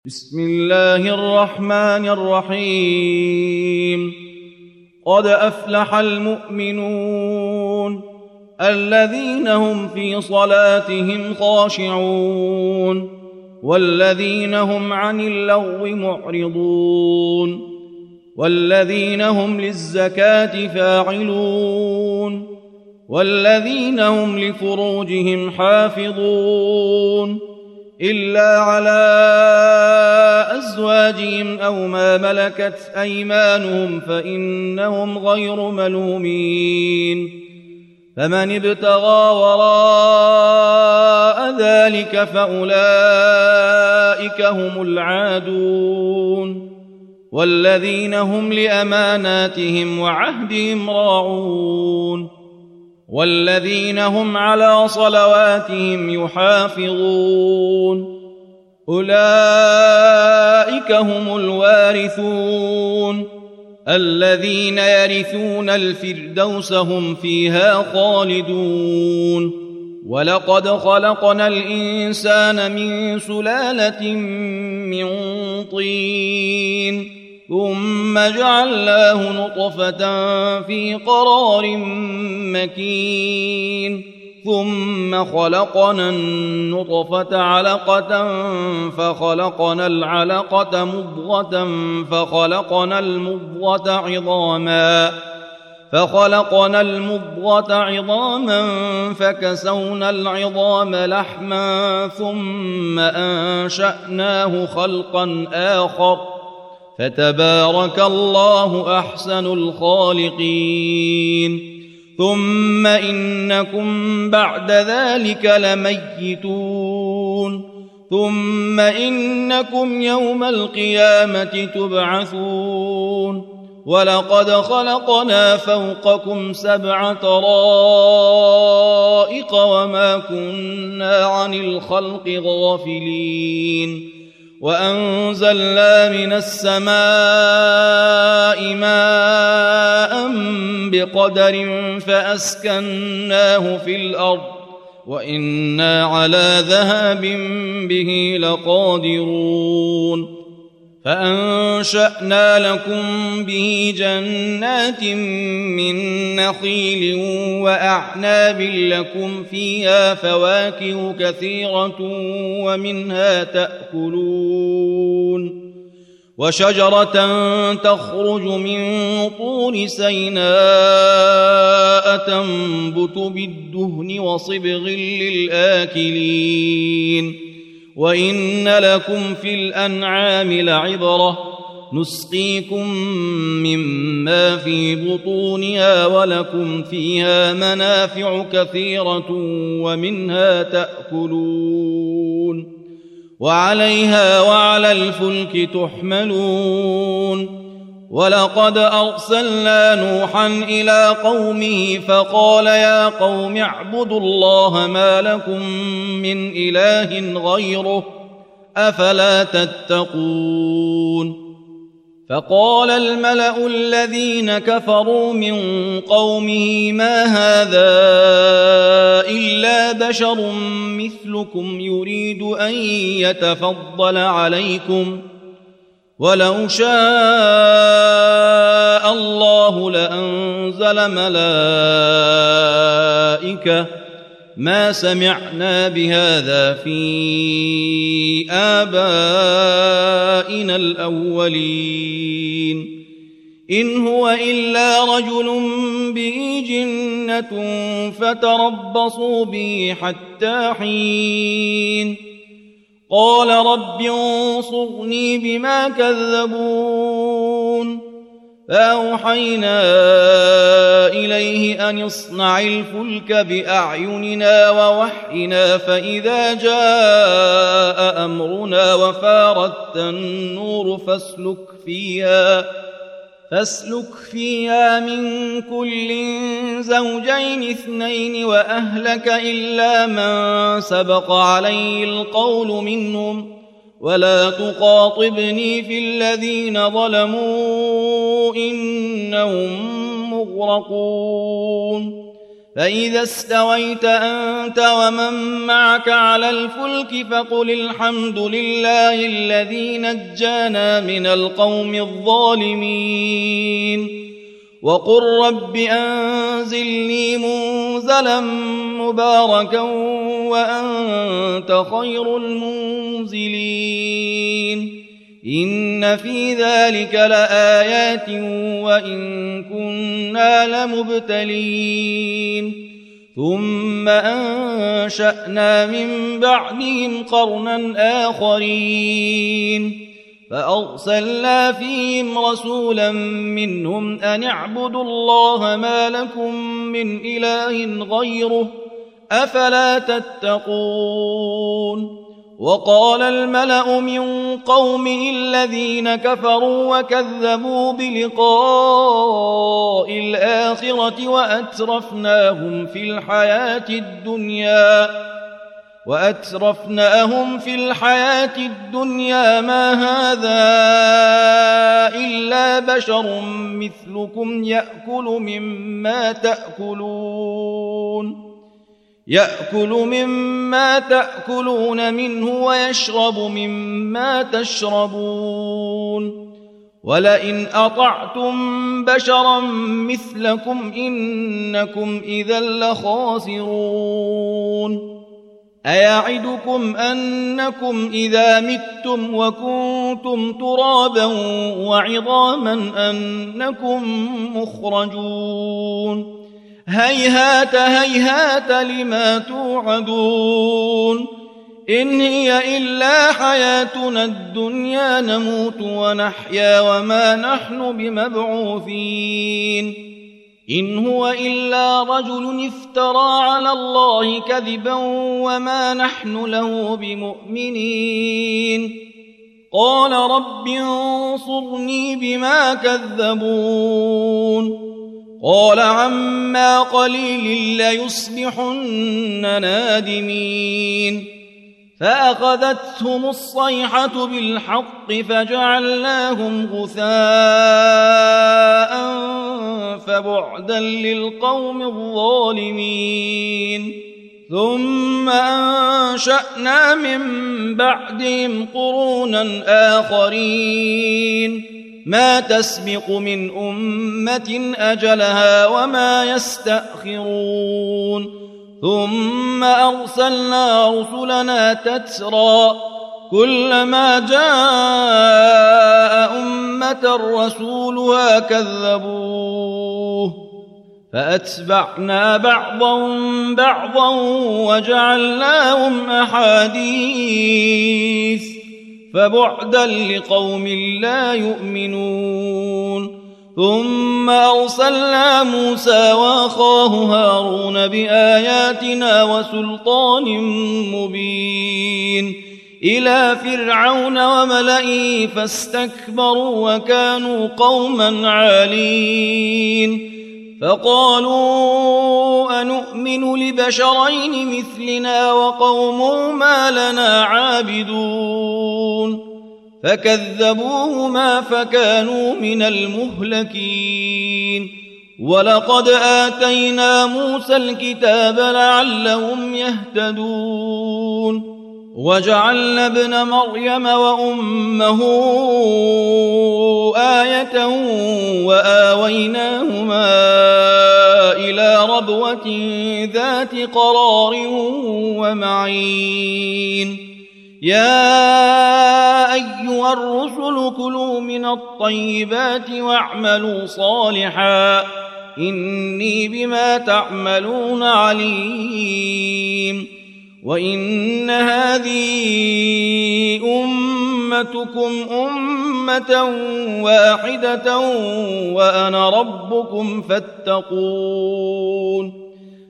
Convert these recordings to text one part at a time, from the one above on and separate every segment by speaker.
Speaker 1: بسم الله الرحمن الرحيم. قد أفلح المؤمنون الذين هم في صلاتهم خاشعون والذين هم عن اللغو معرضون والذين هم للزكاة فاعلون والذين هم لفروجهم حافظون إلا على أزواجهم أو ما ملكت أيمانهم فإنهم غير ملومين. فمن ابتغى وراء ذلك فأولئك هم العادون والذين هم لأماناتهم وعهدهم راعون والذين هم على صلواتهم يحافظون أولئك هم الوارثون الذين يرثون الفردوس هم فيها خالدون. ولقد خلقنا الإنسان من سلالة من طين ثم جعلناه نطفة في قرار مكين ثم خلقنا النطفة علقة فخلقنا العلقة مضغة فخلقنا المضغة عظاما فكسونا العظام لحما ثم أنشأناه خلقا آخر فتبارك الله أحسن الخالقين. ثم إنكم بعد ذلك لميتون ثم إنكم يوم القيامة تبعثون. ولقد خلقنا فوقكم 7 طرائق وما كنا عن الخلق غافلين وأنزلنا من السماء ماء بقدر فأسكناه في الأرض وإنا على ذهاب به لقادرون. فأنشأنا لكم به جنات من نخيل وأعناب لكم فيها فواكه كثيرة ومنها تأكلون وشجرة تخرج من طور سيناء تنبت بالدهن وصبغ للآكلين. وإن لكم في الأنعام لعبرة نسقيكم مما في بطونها ولكم فيها منافع كثيرة ومنها تأكلون وعليها وعلى الفلك تحملون. ولقد أرسلنا نوحا إلى قومه فقال يا قوم اعبدوا الله ما لكم من إله غيره أفلا تتقون. فقال الملأ الذين كفروا من قومه ما هذا إلا بشر مثلكم يريد أن يتفضل عليكم ولو شاء الله لأنزل ملائكة ما سمعنا بهذا في آبائنا الأولين إن هو إلا رجل به جنة فتربصوا به حتى حين. قال رب انصرني بما كذبون. فأوحينا إليه أن اصنع الفلك بأعيننا ووحينا فإذا جاء أمرنا وفارت النور فاسلك فيها من كل زوجين 2 وأهلك إلا من سبق عليه القول منهم ولا تخاطبني في الذين ظلموا إنهم مغرقون. فإذا استويت أنت ومن معك على الفلك فقل الحمد لله الذي نجانا من القوم الظالمين وقل رب أنزلني منزلا مباركا وأنت خير المنزلين إن في ذلك لآيات وإن كنا لمبتلين ثم أنشأنا من بعدهم قرنا آخرين فأرسلنا فيهم رسولا منهم أن اعبدوا الله ما لكم من إله غيره أفلا تتقون وقال الملأ من قومه الذين كفروا وكذبوا بلقاء الآخرة وأترفناهم في الحياة الدنيا ما هذا إلا بشر مثلكم يأكل مما تأكلون منه ويشرب مما تشربون ولئن أطعتم بشرا مثلكم إنكم إذا لخاسرون أيعدكم أنكم إذا متم وكنتم ترابا وعظاما أنكم مخرجون هيهات هيهات لما توعدون إن هي إلا حياتنا الدنيا نموت ونحيا وما نحن بمبعوثين إن هو إلا رجل افترى على الله كذبا وما نحن له بمؤمنين قال رب انصرني بما كذبون قال عما قليل ليصبحن نادمين فأخذتهم الصيحة بالحق فجعلناهم غثاء فبعدا للقوم الظالمين ثم أنشأنا من بعدهم قرونا آخرين ما تسبق من أمة أجلها وما يستأخرون ثم أرسلنا رسلنا تترى كلما جاء أمة رسولها كذبوه فأتبعنا بعضهم بعضا وجعلناهم أحاديث فبعدا لقوم لا يؤمنون ثم أرسلنا موسى وأخاه هارون بآياتنا وسلطان مبين إلى فرعون وملئه فاستكبروا وكانوا قوما عالين فقالوا أنؤمن لبشرين مثلنا وقومهما لنا عابدون فكذبوهما فكانوا من المهلكين ولقد آتينا موسى الكتاب لعلهم يهتدون وجعلنا ابن مريم وأمه آية وآويناهما إلى ربوة ذات قرار ومعين يا أيها الرسل كلوا من الطيبات واعملوا صالحا إني بما تعملون عليم وإن هذه أمتكم أمة واحدة وأنا ربكم فاتقون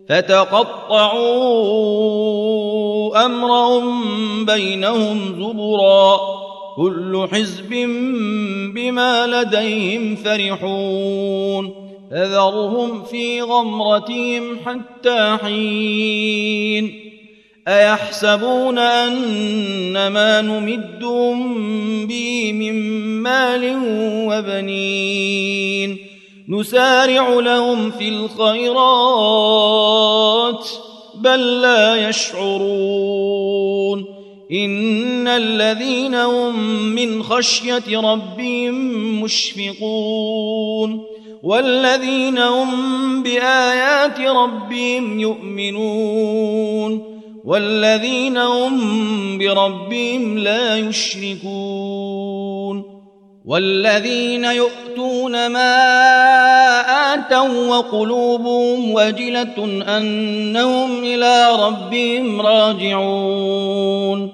Speaker 1: فتقطعوا أمرهم بينهم زبرا كل حزب بما لديهم فرحون فذرهم في غمرتهم حتى حين أيحسبون أن ما نمدهم به من مال وبنين نسارع لهم في الخيرات بل لا يشعرون إن الذين هم من خشية ربهم مشفقون والذين هم بآيات ربهم يؤمنون والذين هم بربهم لا يشركون والذين يؤتون ما آتوا وقلوبهم وجلة أنهم إلى ربهم راجعون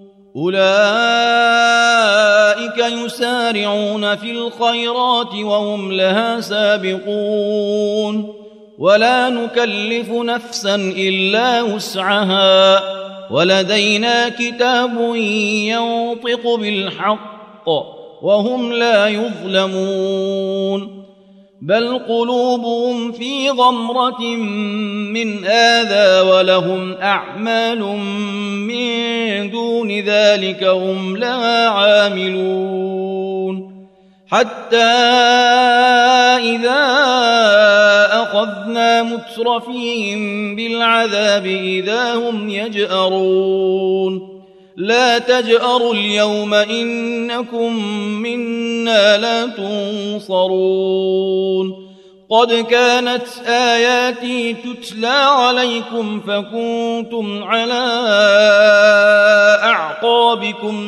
Speaker 1: أولئك يسارعون في الخيرات وهم لها سابقون ولا نكلف نفسا إلا وسعها ولدينا كتاب ينطق بالحق وهم لا يظلمون بل قلوبهم في غمرة من هذا ولهم أعمال من دون ذلك هم لها عاملون حتى إذا أخذنا مترفيهم بالعذاب إذا هم يجأرون لا تجأروا اليوم إنكم منا لا تنصرون قد كانت آياتي تتلى عليكم فكنتم على أعقابكم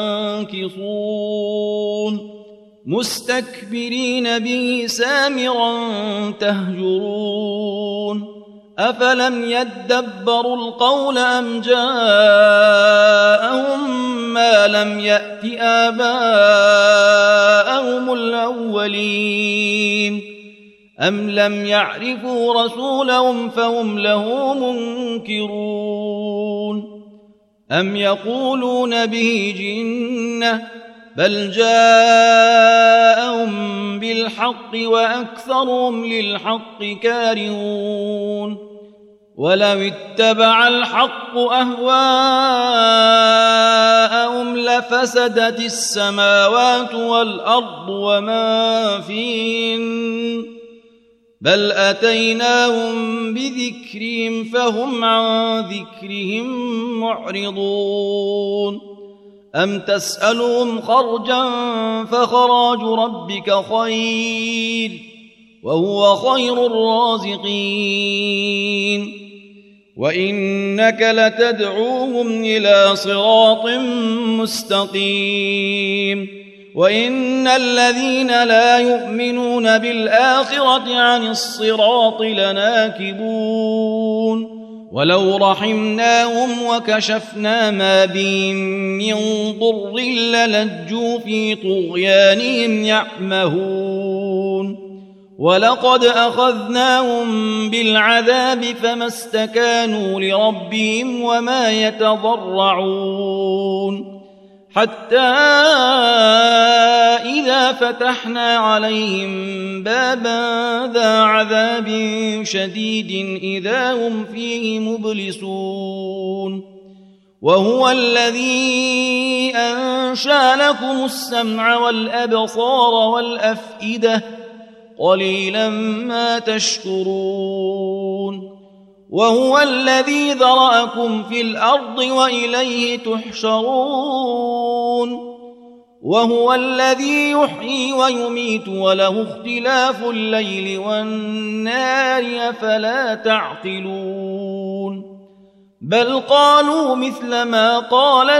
Speaker 1: تنكصون مستكبرين به سامرا تهجرون أفلم يدبروا القول أم جاءهم ما لم يأت آباءهم الأولين أم لم يعرفوا رسولهم فهم له منكرون أم يقولون به جنة بل جاءهم بالحق وأكثرهم للحق كارهون ولو اتبع الحق أهواءهم لفسدت السماوات والأرض وما فيهن بل أتيناهم بذكرهم فهم عن ذكرهم معرضون أم تسألهم خرجا فخراج ربك خير وهو خير الرازقين وإنك لتدعوهم إلى صراط مستقيم وإن الذين لا يؤمنون بالآخرة عن الصراط لناكبون ولو رحمناهم وكشفنا ما بهم من ضر للجوا في طغيانهم يعمهون ولقد أخذناهم بالعذاب فما استكانوا لربهم وما يتضرعون حتى إذا فتحنا عليهم بابا ذا عذاب شديد إذا هم فيه مبلسون وهو الذي أنشأ لكم السمع والأبصار والأفئدة قليلا ما تشكرون وهو الذي ذرأكم في الأرض وإليه تحشرون وهو الذي يحيي ويميت وله اختلاف الليل والنهار أفلا تعقلون بل قالوا مثل ما قال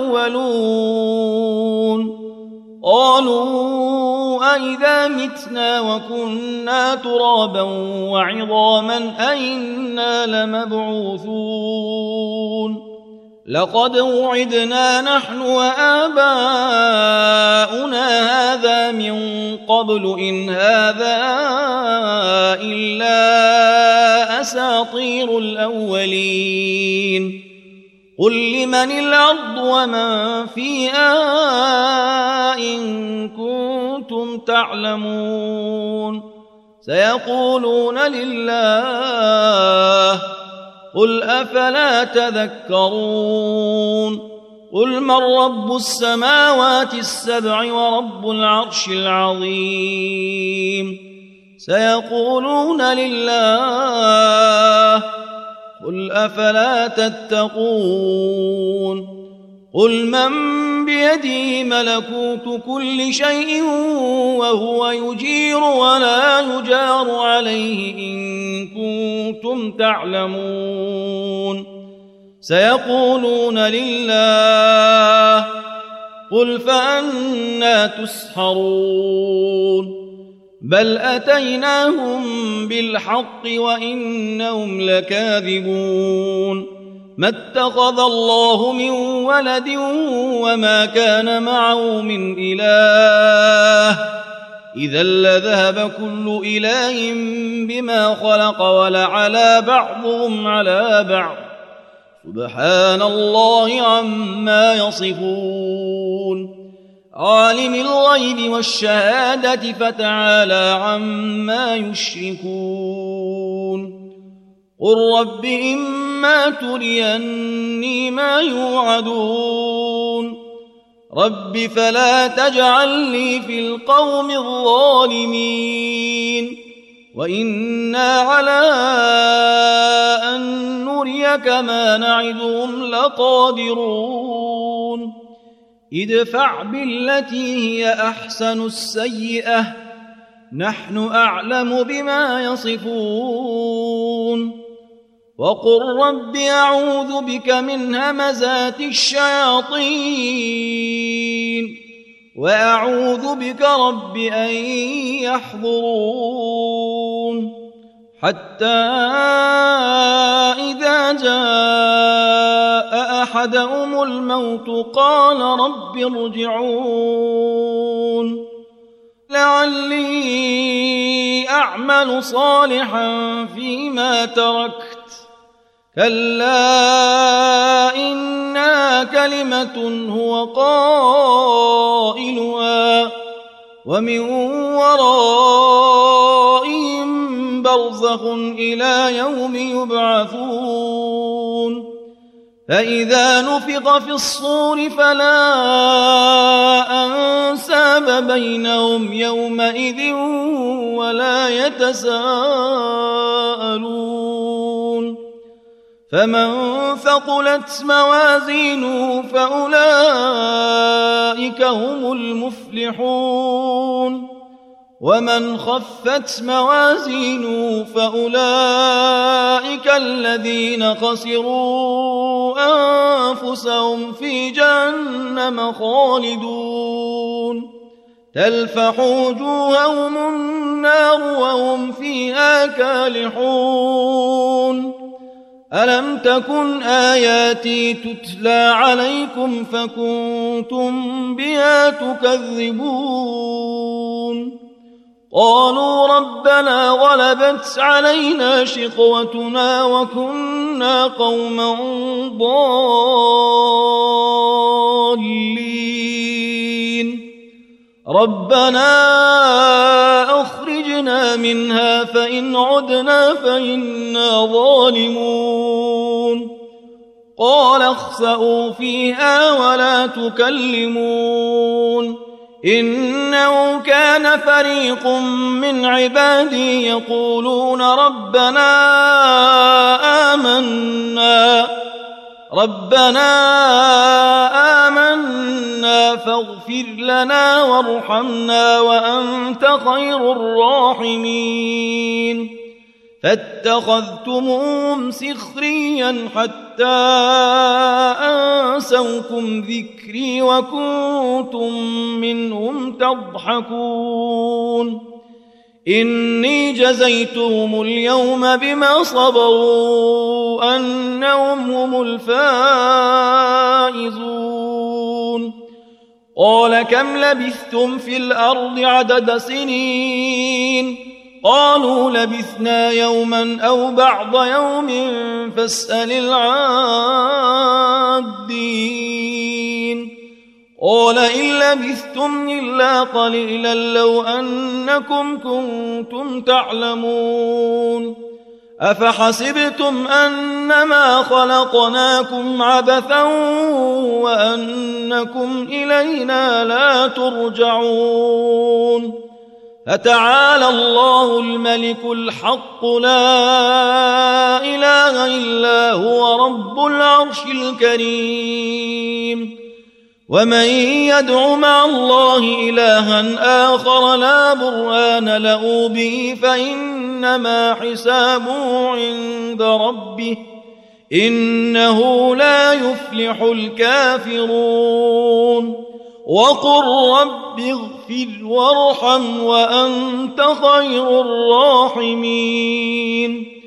Speaker 1: الأولون قالوا أئذا متنا وكنا ترابا وعظاما أئنا لمبعوثون لقد وعدنا نحن وآباؤنا هذا من قبل إن هذا إلا أساطير الأولين قل لمن الأرض ومن فيها إن كنتم تعلمون سيقولون لله قل أفلا تذكرون قل من رب السماوات السبع ورب العرش العظيم سيقولون لله قل أفلا تتقون قل من بيده ملكوت كل شيء وهو يجير ولا يجار عليه إن كنتم تعلمون سيقولون لله قل فأنى تسحرون بل أتيناهم بالحق وإنهم لكاذبون ما اتخذ الله من ولد وما كان معه من إله إذا لذهب كل إله بما خلق ولعلى بعضهم على بعض سبحان الله عما يصفون عالم الغيب والشهادة فتعالى عما يشركون قل رب إما تريني ما يوعدون رب فلا تجعلني في القوم الظالمين وإنا على أن نريك ما نعدهم لقادرون ادفع بالتي هي أحسن السيئة نحن أعلم بما يصفون وقل رب أعوذ بك من همزات الشياطين وأعوذ بك رب أن يحضرون حتى إذا جاء أحدهم الموت قال رب ارجعون لعلي أعمل صالحا فيما تركت كلا إنها كلمة هو قائلها ومن ورائهم برزخ إلى يوم يبعثون فإذا نفخ في الصور فلا أنساب بينهم يومئذ ولا يتساءلون فمن ثقلت موازينه فأولئك هم المفلحون ومن خفت موازينه فأولئك الذين خسروا أنفسهم في جهنم خالدون تلفح وجوههم النار وهم فيها كالحون ألم تكن آياتي تتلى عليكم فكنتم بها تكذبون قالوا ربنا غلبت علينا شقوتنا وكنا قوما ضالين ربنا أخرجنا منها فإن عدنا فإنا ظالمون قال اخسئوا فيها ولا تكلمون إنه كان فريق من عبادي يقولون ربنا آمنا فاغفر لنا وارحمنا وأنت خير الراحمين فاتخذتموهم سخريا حتى أنسوكم ذكري وكنتم منهم تضحكون إني جزيتهم اليوم بما صبروا أنهم هم الفائزون قال كم لبثتم في الأرض عدد سنين قالوا لبثنا يوما أو بعض يوم فاسأل العادين قال إن لبثتم إلا قليلا لو أنكم كنتم تعلمون أفحسبتم أنما خلقناكم عبثا وأنكم إلينا لا ترجعون فتعالى الله الملك الحق لا إله إلا هو رب العرش الكريم ومن يدع مع الله إلها آخر لا برهان له به فإنما حسابه عند ربه إنه لا يفلح الكافرون وقل رب اغفر وارحم وأنت خير الراحمين